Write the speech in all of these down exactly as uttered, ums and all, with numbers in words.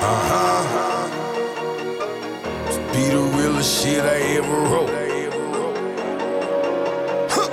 Uh-huh. Be the realest shit I ever wrote. Huh.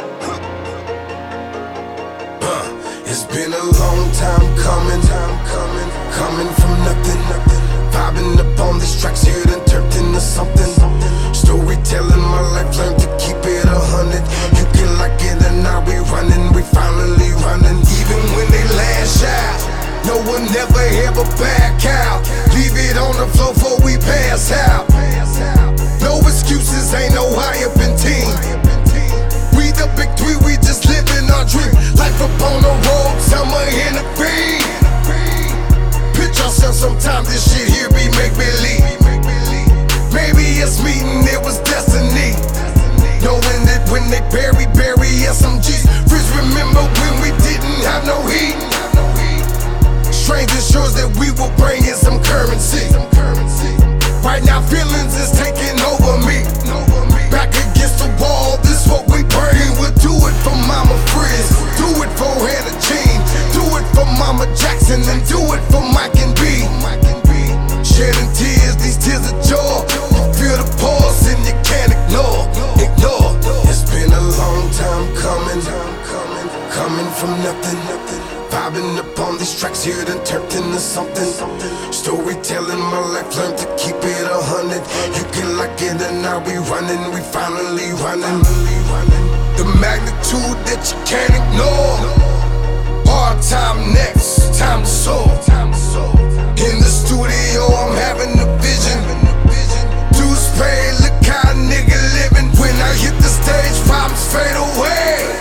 Uh, it's been a long time coming, time coming, coming from nothing, nothing. Vibing up on these tracks here, then turned into something. Storytelling my life, learned to keep it a hundred. You can like it and now we running, we finally running. Even when they lash out, no one ever ever back out. Leave it on the floor before we pass out. No excuses, ain't no high up in team. We the big three, we just living our dream. Life up on the road, summer in the green. Picture yourself sometime, this shit here be make believe. Maybe it's meeting, it was destiny. Knowing that when they bury, bury S M Gs. Friends remember when we didn't have no heat. Strange ensures that we will bring in some currency. Right now feelings is taking over me. Back against the wall, this what we bring. We'll do it for Mama Frizz, do it for Hannah Jean, do it for Mama Jackson, and do it for Mike and B. Shedding tears, these tears of joy. You feel the pulse and you can't ignore, ignore. It's been a long time coming, coming from nothing. Vibing up on these tracks here, then turned into something. Storytelling my life, learned to keep it a hundred. You can like it and now we running, we finally running. The magnitude that you can't ignore. Hard time next, time to soar. In the studio, I'm having a vision. Dues paid, look how a nigga living. When I hit the stage, problems fade away.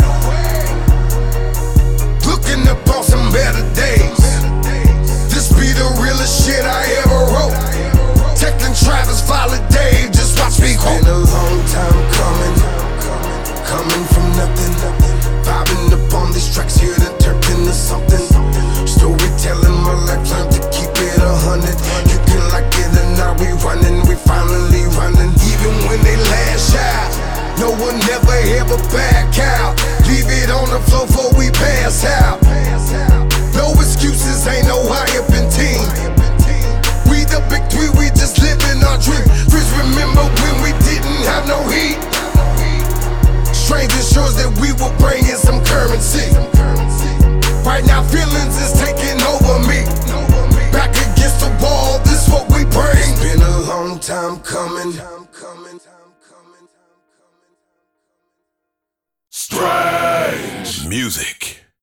Looking up on some better days. This be the realest shit I ever wrote. Techlin Travis, Violet Dave, just watch me go. It's been a long time coming, coming from nothing. Vibing up on these tracks here, then turned into something. Storytelling my life, learned to keep it a hundred. You can like it and now we running, we finally running. Even when they lash out, no one ever ever back out. Leave it on the floor before we pass out. No excuses, ain't no high up in team. We the big three, we just living our dream. Friends remember when we didn't have no heat. Strange ensures that we will bring in some currency. Right now feelings is taking over me. Back against the wall, this what we bring. It's been a long time coming. Strange music.